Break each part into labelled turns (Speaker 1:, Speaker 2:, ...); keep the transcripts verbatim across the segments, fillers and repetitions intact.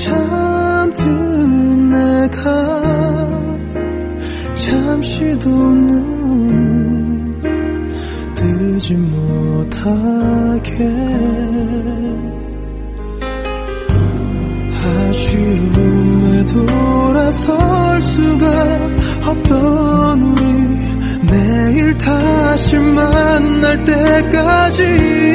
Speaker 1: 잠든 내가 잠시도 눈을 뜨지 못하게 아쉬움에 돌아설 수가 없던 우리 내일 다시 만날 때까지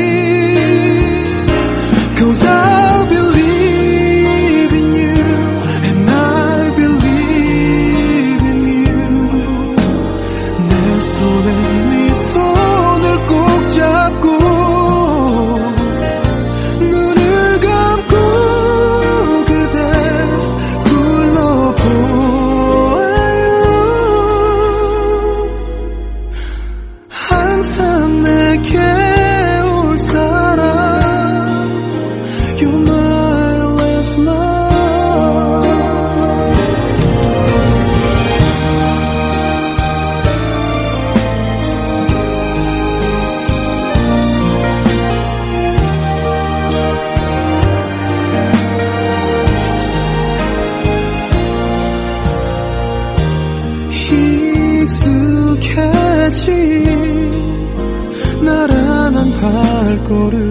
Speaker 1: Cause I believe in you and I believe in you 내 손에 네 손을 꼭 잡고 눈을 감고 그댈 불러보아요 항상 내게 올 사람 You're my last love 익숙해진 나란한 발걸음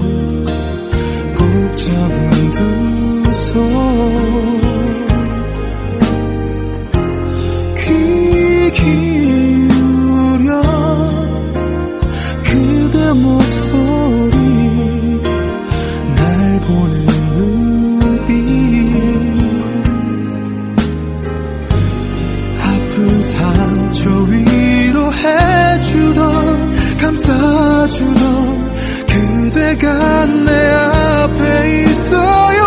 Speaker 1: 꼭 잡은 두 손 귀 기울여 그대 목소리 날 보는 눈빛 아픈 상처 위로해주던 감싸주던 그대가 내 앞에 있어요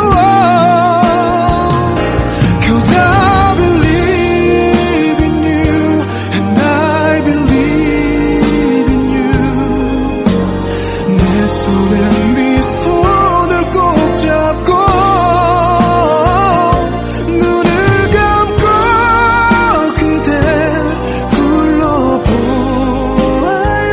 Speaker 1: Cause I believe in you and I believe in you 내 손에 네 손을 꼭 잡고 눈을 감고 그댈 불러보아요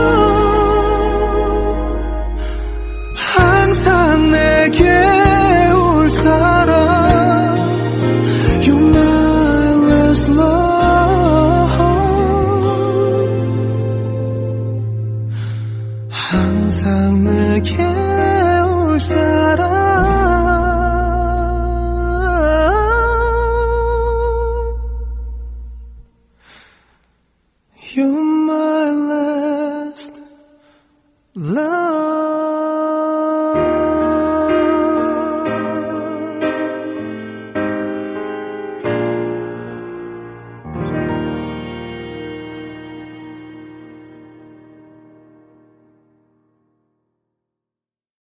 Speaker 1: 항상 내게 올 사람 You're my last love 항상 내게 올 사람 You're